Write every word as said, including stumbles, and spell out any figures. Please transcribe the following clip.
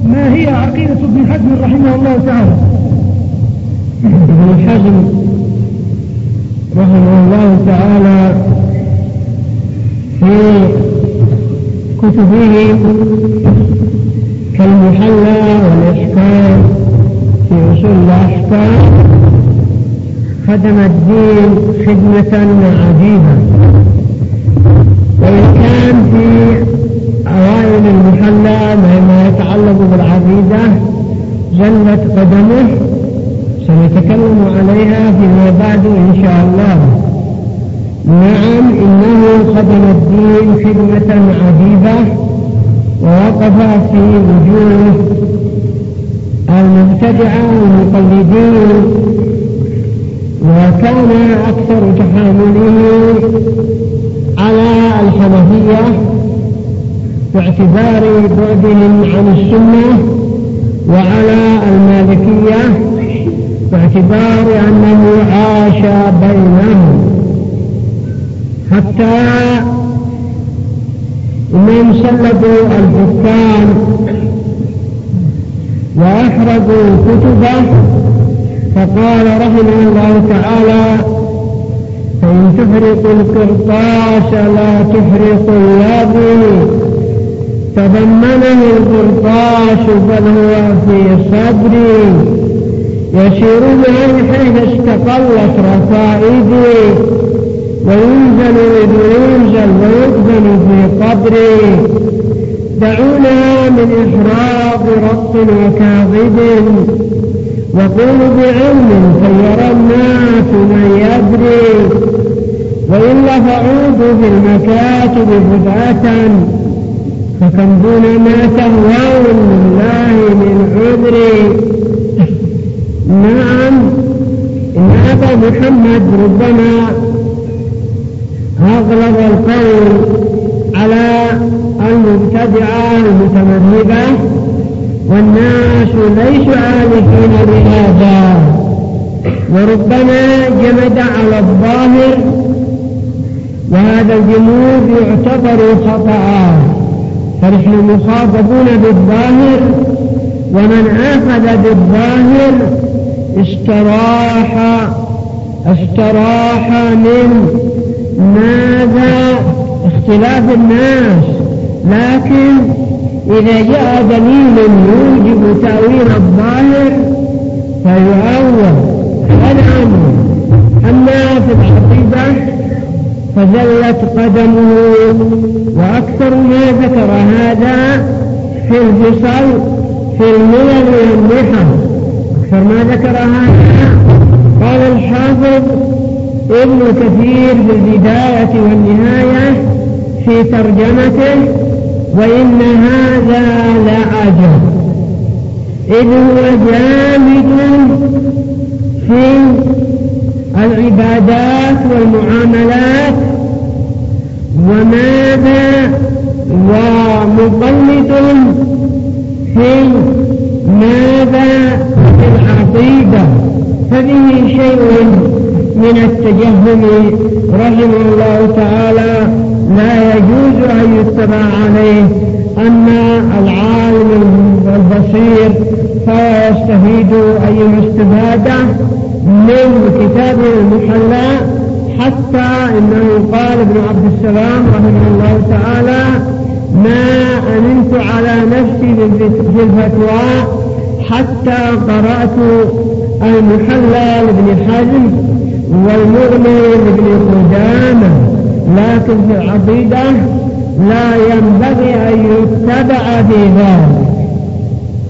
ما هي عقيدة ابن حزم رحمه الله تعالى؟ ابن حزم رحمه الله تعالى في كتبه كالمحلى والإحكام في أصول الأحكام خدم الدين خدمة عجيبة، وإن كان في أوائل المحلى ما يتعلق بالعقيدة زلت قدمه، سنتكلم عليها فيما بعد إن شاء الله. نعم، إنه خدم الدين خدمة عجيبة، ووقف في وجوه المبتدعة والمقلدين، وكان أكثر تحامله على الحنفية باعتبار بعدهم عن السنة، وعلى المالكية باعتبار أنه عاش بينهم، حتى إنهم سلبوا الحكام وأحرقوا كتبه، فقال رحمه الله تعالى: فإن تحرق القرطاس لا تحرق الذي تضمنه القرطاس بل هو في صدري، يسير به حيث استقلت رفائدي، وينزل إذ ينزل ويدفن في قبري. دعونا من إحراق رق وكاظب، وقولوا بعلم فيرى الناس من يدري، وإلا فعودوا في المكاتب فدعة، فكم دون ما تهوون لله من عذري. نعم، إن أبا محمد ربما أغلب القول على المبتدعة المتمذهبة، والناس ليسوا عارفين بهذا، وربما جمد على الظاهر، وهذا الجمود يعتبر خطأ، فنحن مخاطبون بالظاهر، ومن أخذ بالظاهر استراح استراح من ماذا اختلاف الناس. لكن إذا جاء دليل يوجب تأويل الظاهر فيؤول فنعم. أما في العقيدة فزلت قدمه، وأكثر ما ذكر هذا في الفصل في الملل والنحى، أكثر ما ذكر هذا. قال الحافظ ابن كثير في البداية والنهاية في ترجمته: وإن هذا لعجب، إذ هو جامد في العبادات والمعاملات، وماذا ومقلد في ماذا في العقيدة، ففيه شيء من التجهم رحمه الله تعالى لا يجوز أن يتبع عليه. أما العالم البصير فهو يستفيد أي استفادة من كتابه المحلى، حتى إنه قال ابن عبد السلام رحمه الله تعالى: ما أمنت على نفسي في الفتوى حتى قرأت المحلى لابن حزم والمغني لابن قدامة، لكن في العقيدة لا ينبغي أن يتبع في ذلك.